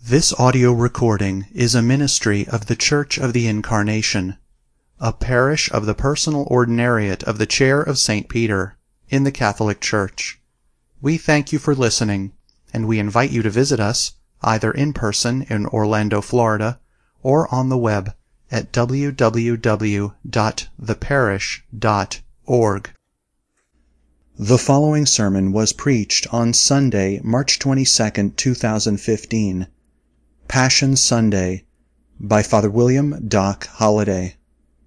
This audio recording is a ministry of the Church of the Incarnation, a parish of the personal ordinariate of the Chair of St. Peter, in the Catholic Church. We thank you for listening, and we invite you to visit us, either in person in Orlando, Florida, or on the web at www.theparish.org. The following sermon was preached on Sunday, March 22, 2015, Passion Sunday, by Father William Doc Holliday.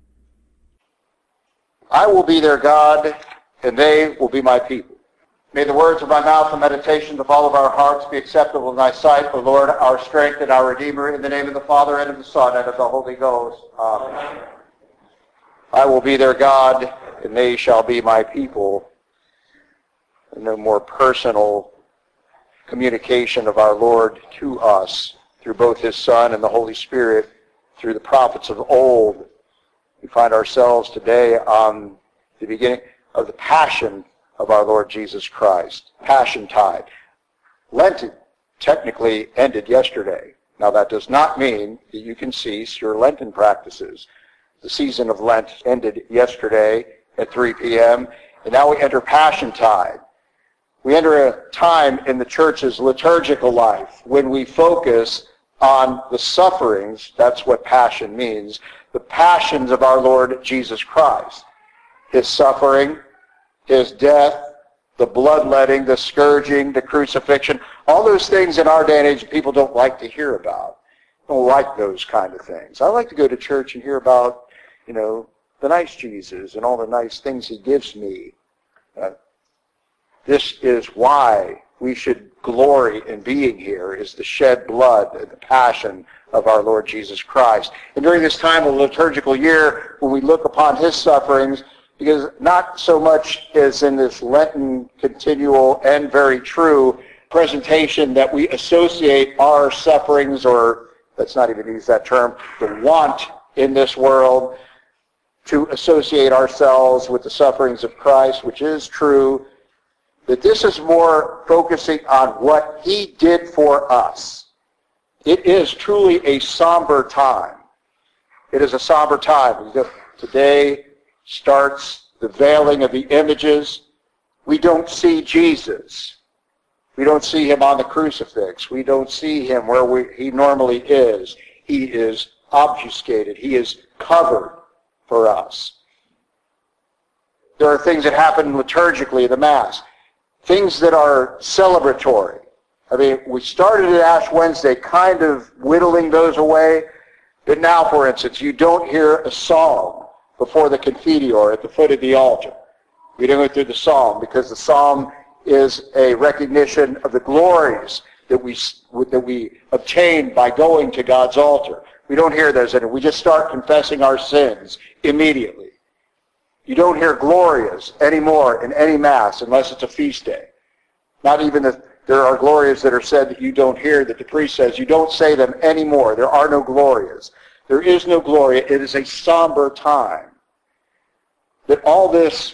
I will be their God, and they will be my people. May the words of my mouth and meditations of all of our hearts be acceptable in thy sight, O Lord, our strength and our Redeemer, in the name of the Father, and of the Son, and of the Holy Ghost. Amen. I will be their God, and they shall be my people. And no more personal communication of our Lord to us through both his Son and the Holy Spirit, through the prophets of old. We find ourselves today on the beginning of the Passion of our Lord Jesus Christ. Passion tide. Lent technically ended yesterday. Now that does not mean that you can cease your Lenten practices. The season of Lent ended yesterday at 3 p.m., and now we enter Passion tide. We enter a time in the Church's liturgical life when we focus on the sufferings, that's what passion means, the passions of our Lord Jesus Christ. His suffering, his death, the bloodletting, the scourging, the crucifixion, all those things in our day and age people don't like to hear about. Don't like those kind of things. I like to go to church and hear about, the nice Jesus and all the nice things he gives me. This is why we should glory in being here, is the shed blood and the passion of our Lord Jesus Christ. And during this time of the liturgical year, when we look upon his sufferings, because not so much as in this Lenten continual and very true presentation that we associate our sufferings, or let's not even use that term, the want in this world, to associate ourselves with the sufferings of Christ, which is true, that this is more focusing on what he did for us. It is truly a somber time. It is a somber time. Today starts the veiling of the images. We don't see Jesus. We don't see him on the crucifix. We don't see him where he normally is. He is obfuscated. He is covered for us. There are things that happen liturgically in the Mass. Things that are celebratory. We started at Ash Wednesday kind of whittling those away, but now, for instance, you don't hear a psalm before the Confiteor at the foot of the altar. We don't go through the psalm because the psalm is a recognition of the glories that we obtain by going to God's altar. We don't hear those in it. We just start confessing our sins immediately. You don't hear Glorias anymore in any Mass unless it's a feast day. Not even if there are Glorias that are said that you don't hear, that the priest says you don't say them anymore. There are no Glorias. There is no Gloria. It is a somber time. That all this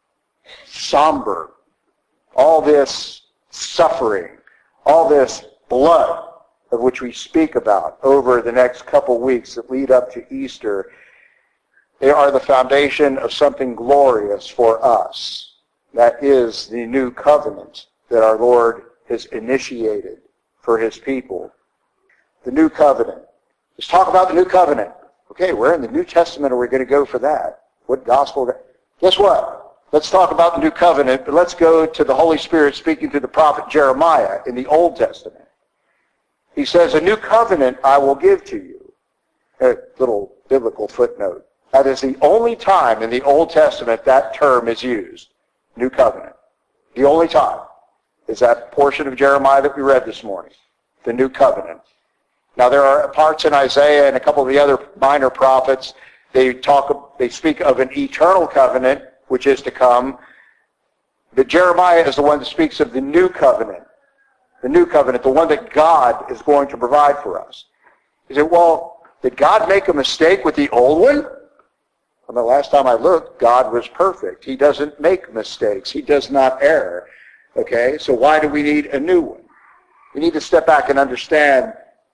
somber, all this suffering, all this blood of which we speak about over the next couple weeks that lead up to Easter, they are the foundation of something glorious for us. That is the new covenant that our Lord has initiated for his people. The new covenant. Let's talk about the new covenant. Okay, where in the New Testament are we going to go for that? What gospel? Guess what? Let's talk about the new covenant, but let's go to the Holy Spirit speaking to the prophet Jeremiah in the Old Testament. He says, "A new covenant I will give to you." A little biblical footnote. That is the only time in the Old Testament that term is used. New covenant. The only time is that portion of Jeremiah that we read this morning. The new covenant. Now there are parts in Isaiah and a couple of the other minor prophets, they speak of an eternal covenant, which is to come. But Jeremiah is the one that speaks of the new covenant. The new covenant, the one that God is going to provide for us. You say, well, did God make a mistake with the old one? Well, the last time I looked, God was perfect. He doesn't make mistakes. He does not err. Okay, so why do we need a new one? We need to step back and understand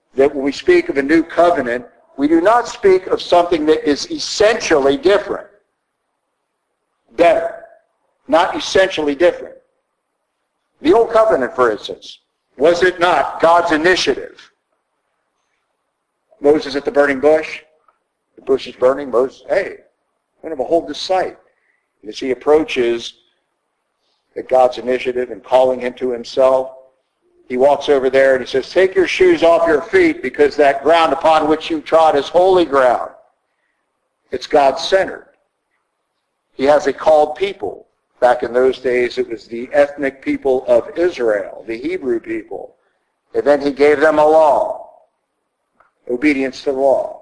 that when we speak of a new covenant, we do not speak of something that is essentially different. Better. Not essentially different. The Old Covenant, for instance, was it not God's initiative? Moses at the burning bush. The bush is burning. Moses, hey, I'm going to behold this sight. And as he approaches at God's initiative and calling him to himself, he walks over there and he says, take your shoes off your feet because that ground upon which you trod is holy ground. It's God-centered. He has a called people. Back in those days, it was the ethnic people of Israel, the Hebrew people. And then he gave them a law. Obedience to the law.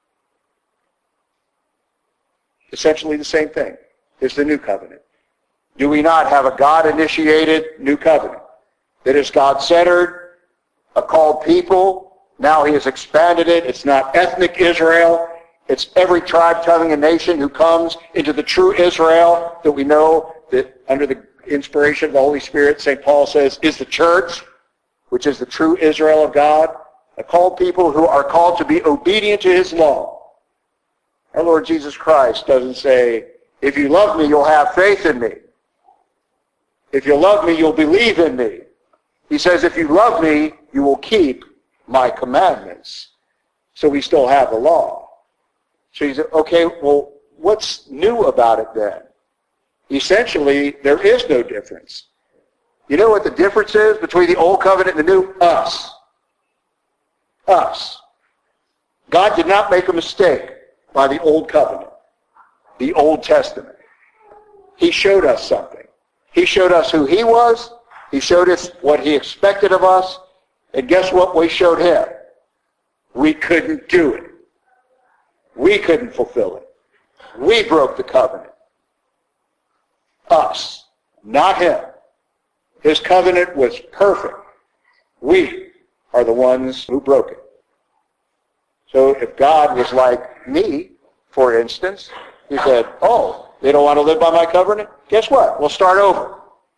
Essentially the same thing is the new covenant. Do we not have a God-initiated new covenant that is God-centered, a called people? Now he has expanded it. It's not ethnic Israel. It's every tribe, tongue, and nation who comes into the true Israel that we know that under the inspiration of the Holy Spirit, St. Paul says, is the church, which is the true Israel of God, a called people who are called to be obedient to his law. Our Lord Jesus Christ doesn't say, if you love me, you'll have faith in me. If you love me, you'll believe in me. He says, if you love me, you will keep my commandments. So we still have the law. So he said, okay, well, what's new about it then? Essentially, there is no difference. You know what the difference is between the Old Covenant and the New? Us. Us. God did not make a mistake by the Old Covenant, the Old Testament. He showed us something. He showed us who he was. He showed us what he expected of us. And guess what we showed him? We couldn't do it. We couldn't fulfill it. We broke the covenant. Us, not him. His covenant was perfect. We are the ones who broke it. So if God was like me, for instance, he said, oh, they don't want to live by my covenant? Guess what? We'll start over.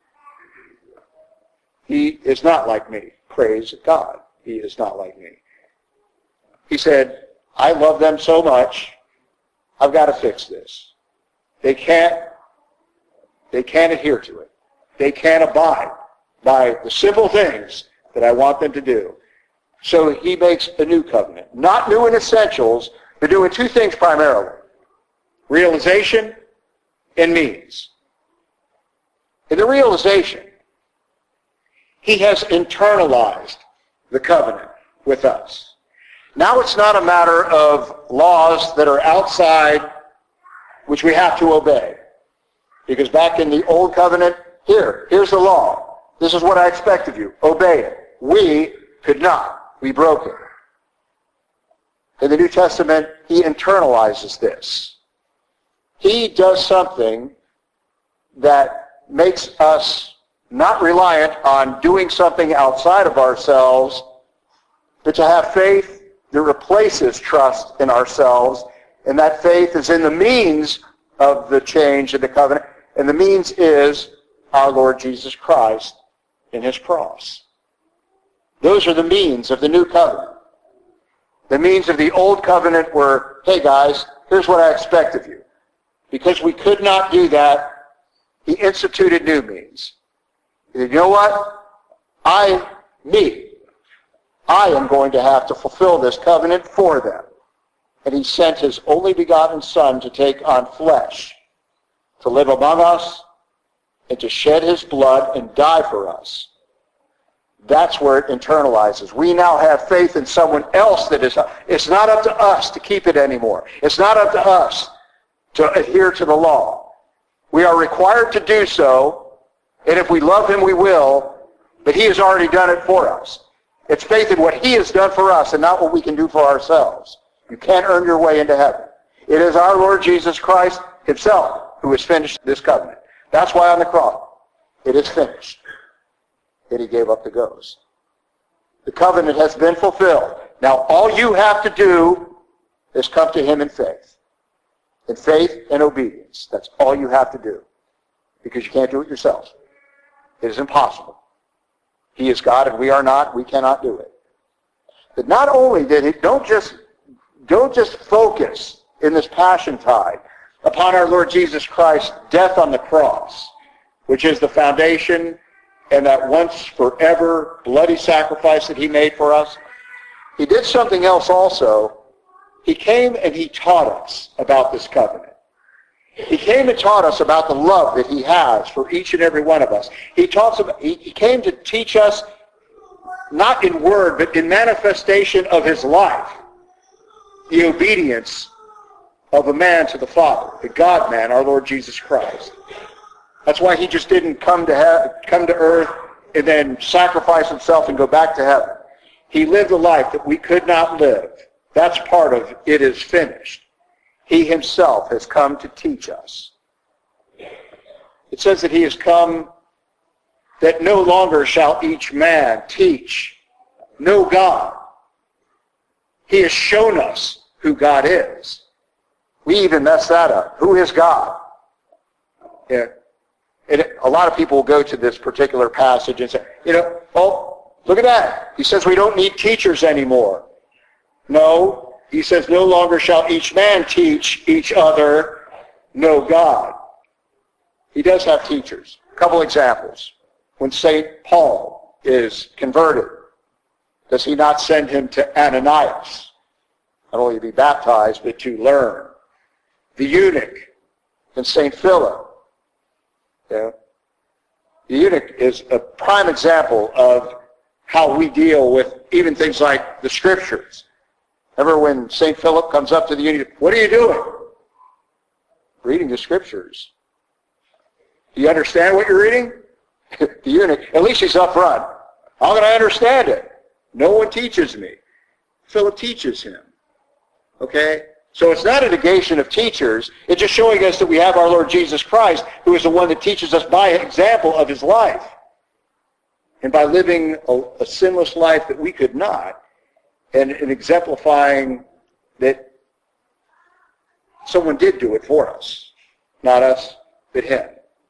He is not like me. Praise God. He is not like me. He said, I love them so much, I've got to fix this. They can't adhere to it. They can't abide by the simple things that I want them to do. So he makes a new covenant. Not new in essentials, but doing two things primarily. Realization and means. In the realization, he has internalized the covenant with us. Now it's not a matter of laws that are outside which we have to obey. Because back in the Old Covenant, here's the law. This is what I expect of you. Obey it. We could not. We broke it. In the New Testament, he internalizes this. He does something that makes us not reliant on doing something outside of ourselves, but to have faith that replaces trust in ourselves, and that faith is in the means of the change of the covenant, and the means is our Lord Jesus Christ in his cross. Those are the means of the new covenant. The means of the old covenant were, hey guys, here's what I expect of you. Because we could not do that, he instituted new means. He said, you know what? I am going to have to fulfill this covenant for them. And he sent his only begotten Son to take on flesh, to live among us, and to shed his blood and die for us. That's where it internalizes. We now have faith in someone else that is, it's not up to us to keep it anymore. It's not up to us to adhere to the law. We are required to do so, and if we love him, we will, but he has already done it for us. It's faith in what he has done for us and not what we can do for ourselves. You can't earn your way into heaven. It is our Lord Jesus Christ himself who has finished this covenant. That's why on the cross, it is finished. And he gave up the ghost. The covenant has been fulfilled. Now all you have to do is come to him in faith. In faith and obedience. That's all you have to do. Because you can't do it yourself. It is impossible. He is God and we are not. We cannot do it. that not only did he, don't just focus in this Passion Tide upon our Lord Jesus Christ's death on the cross, which is the foundation and that once forever bloody sacrifice that he made for us. He did something else also. He came and he taught us about this covenant. He came and taught us about the love that he has for each and every one of us. He came to teach us, not in word, but in manifestation of his life, the obedience of a man to the Father, the God-man, our Lord Jesus Christ. That's why he just didn't come to earth and then sacrifice himself and go back to heaven. He lived a life that we could not live. That's part of it is finished. He himself has come to teach us. It says that he has come that no longer shall each man teach, know God. He has shown us who God is. We even mess that up. Who is God? Yeah. A lot of people will go to this particular passage and say, oh, look at that. He says we don't need teachers anymore. No, he says no longer shall each man teach each other, know God. He does have teachers. A couple examples. When St. Paul is converted, does he not send him to Ananias? Not only to be baptized, but to learn. The eunuch in St. Philip. Yeah. The eunuch is a prime example of how we deal with even things like the Scriptures. Remember when St. Philip comes up to the eunuch, what are you doing? Reading the Scriptures. Do you understand what you're reading? The eunuch, at least he's up front. How can I understand it? No one teaches me. Philip teaches him. Okay? So it's not a negation of teachers. It's just showing us that we have our Lord Jesus Christ, who is the one that teaches us by example of his life. And by living a sinless life that we could not, and exemplifying that someone did do it for us. Not us, but him.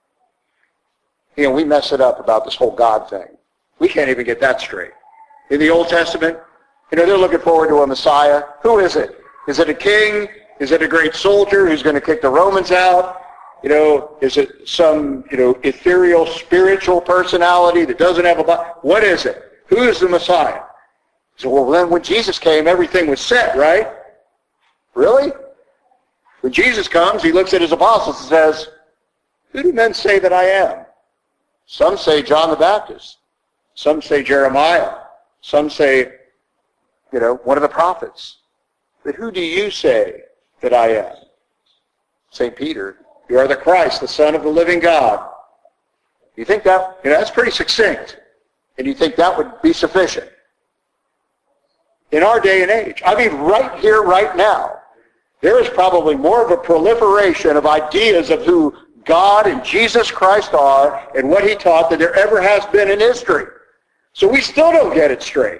We mess it up about this whole God thing. We can't even get that straight. In the Old Testament, they're looking forward to a Messiah. Who is it? Is it a king? Is it a great soldier who's going to kick the Romans out? Is it some, ethereal, spiritual personality that doesn't have a body? What is it? Who is the Messiah? So, well, then when Jesus came, everything was set, right? Really? When Jesus comes, he looks at his apostles and says, who do men say that I am? Some say John the Baptist. Some say Jeremiah. Some say, one of the prophets. But who do you say that I am? St. Peter, you are the Christ, the Son of the living God. You think that, that's pretty succinct. And you think that would be sufficient? In our day and age, right here, right now, there is probably more of a proliferation of ideas of who God and Jesus Christ are and what he taught than there ever has been in history. So we still don't get it straight.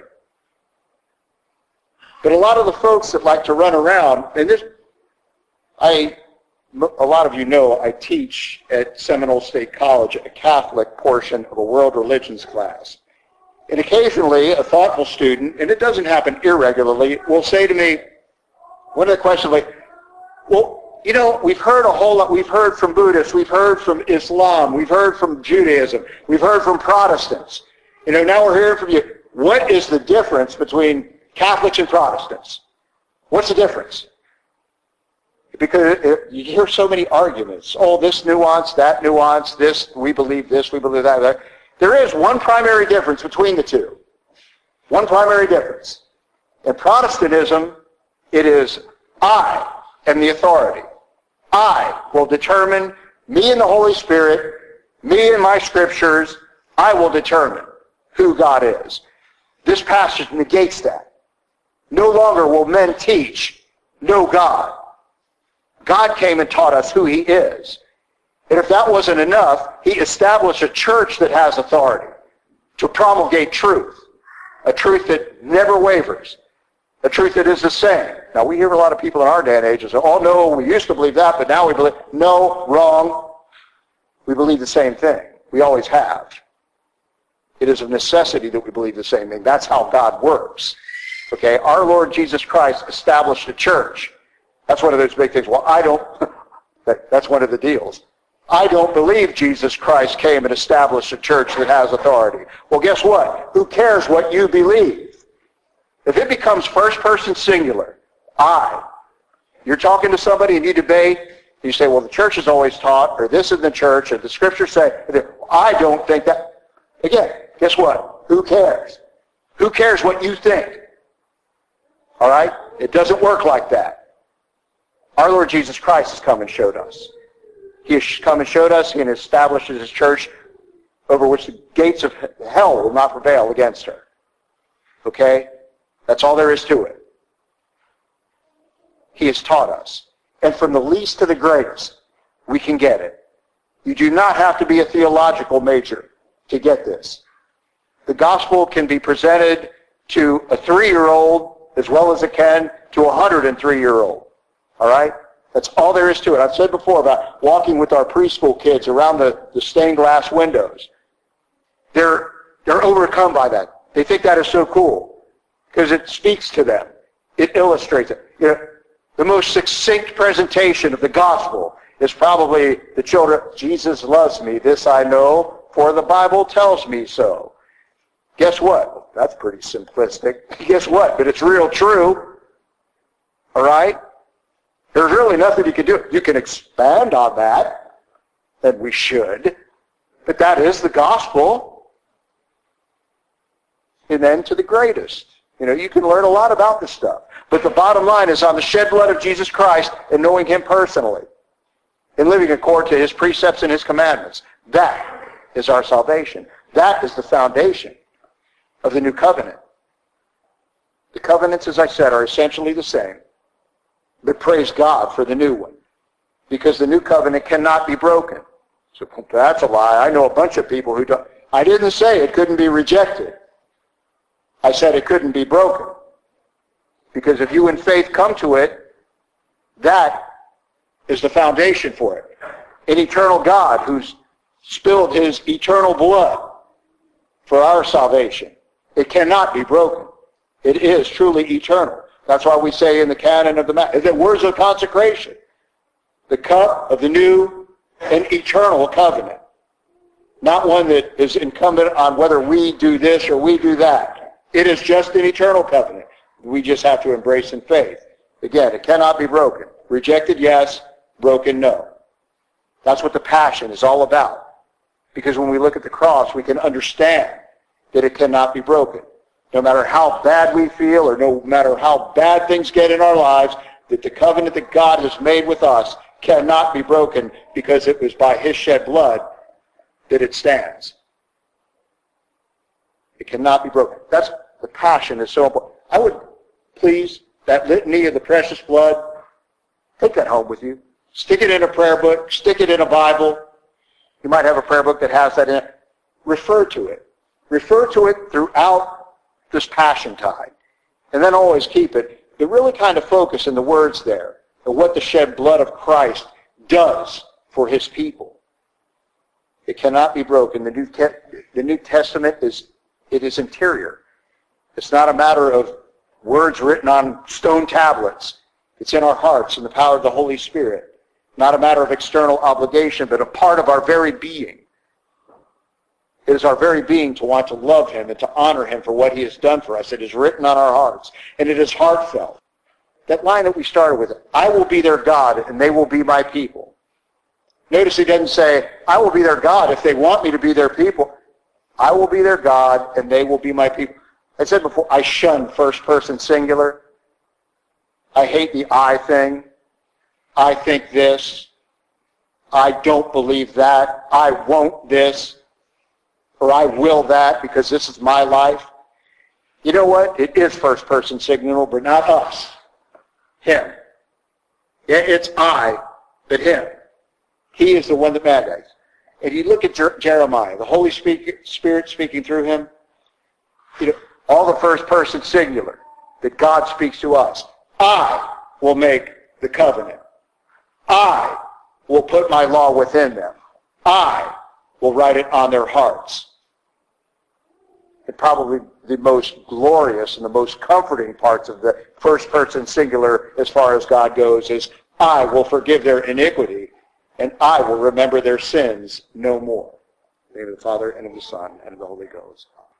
But a lot of the folks that like to run around, and a lot of you know I teach at Seminole State College a Catholic portion of a world religions class. And occasionally a thoughtful student, and it doesn't happen irregularly, will say to me, one of the questions like, well, we've heard a whole lot. We've heard from Buddhists. We've heard from Islam. We've heard from Judaism. We've heard from Protestants. Now we're hearing from you. What is the difference between Catholics and Protestants? What's the difference? Because you hear so many arguments. Oh, this nuance, that nuance, we believe that. There is one primary difference between the two. One primary difference. In Protestantism, it is I am the authority. I will determine, me and the Holy Spirit, me and my scriptures, I will determine who God is. This passage negates that. No longer will men teach, know God. God came and taught us who he is. And if that wasn't enough, he established a church that has authority to promulgate truth, a truth that never wavers, a truth that is the same. Now, we hear a lot of people in our day and age say, oh, no, we used to believe that, but now we believe. No, wrong. We believe the same thing. We always have. It is of necessity that we believe the same thing. That's how God works. Okay, our Lord Jesus Christ established a church. That's one of those big things. Well, I don't, that's one of the deals. I don't believe Jesus Christ came and established a church that has authority. Well, guess what? Who cares what you believe? If it becomes first person singular, I, you're talking to somebody and you debate, you say, well, the church is always taught, or this is the church, or the scriptures say, I don't think that. Again, guess what? Who cares? Who cares what you think? All right? It doesn't work like that. Our Lord Jesus Christ has come and showed us. He has come and showed us and established his church over which the gates of hell will not prevail against her. Okay? That's all there is to it. He has taught us. And from the least to the greatest, we can get it. You do not have to be a theological major to get this. The gospel can be presented to a 3-year-old as well as it can to a 103-year-old. All right? That's all there is to it. I've said before about walking with our preschool kids around the stained glass windows. They're overcome by that. They think that is so cool because it speaks to them. It illustrates it. You know, the most succinct presentation of the gospel is probably the children, Jesus loves me, this I know, for the Bible tells me so. Guess what? That's pretty simplistic. Guess what? But it's real true. All right? There's really nothing you can do. You can expand on that, and we should. But that is the gospel. And then to the greatest. You know, you can learn a lot about this stuff. But the bottom line is on the shed blood of Jesus Christ and knowing him personally and living according to his precepts and his commandments. That is our salvation. That is the foundation of the new covenant. The covenants, as I said, are essentially the same. But praise God for the new one. Because the new covenant cannot be broken. So that's a lie. I know a bunch of people who don't. I didn't say it couldn't be rejected. I said it couldn't be broken. Because if you in faith come to it, that is the foundation for it. An eternal God who's spilled his eternal blood for our salvation. It cannot be broken. It is truly eternal. That's why we say in the canon of the words of consecration, the cup of the new and eternal covenant. Not one that is incumbent on whether we do this or we do that. It is just an eternal covenant. We just have to embrace in faith. Again, it cannot be broken. Rejected, yes. Broken, no. That's what the passion is all about. Because when we look at the cross, we can understand that it cannot be broken. No matter how bad we feel or no matter how bad things get in our lives, that the covenant that God has made with us cannot be broken because it was by his shed blood that it stands. It cannot be broken. That's the passion is so important. I would please, that litany of the precious blood, take that home with you. Stick it in a prayer book. Stick it in a Bible. You might have a prayer book that has that in it. Refer to it. Refer to it throughout this passion tide. And then always keep it. But really kind of focus in the words there and what the shed blood of Christ does for his people. It cannot be broken. The New Testament is interior. It's not a matter of words written on stone tablets. It's in our hearts in the power of the Holy Spirit. Not a matter of external obligation, but a part of our very being. It is our very being to want to love him and to honor him for what he has done for us. It is written on our hearts, and it is heartfelt. That line that we started with, I will be their God, and they will be my people. Notice he doesn't say, I will be their God if they want me to be their people. I will be their God, and they will be my people. I said before, I shun first person singular. I hate the I thing. I think this. I don't believe that. I won't this. Or I will that because this is my life. You know what? It is first person singular, but not us. Him. It's I, but him. He is the one that mandates. If you look at Jeremiah, the Holy Spirit speaking through him, you know, all the first person singular that God speaks to us. I will make the covenant. I will put my law within them. I will write it on their hearts. And probably the most glorious and the most comforting parts of the first person singular as far as God goes is, I will forgive their iniquity, and I will remember their sins no more. In the name of the Father, and of the Son, and of the Holy Ghost.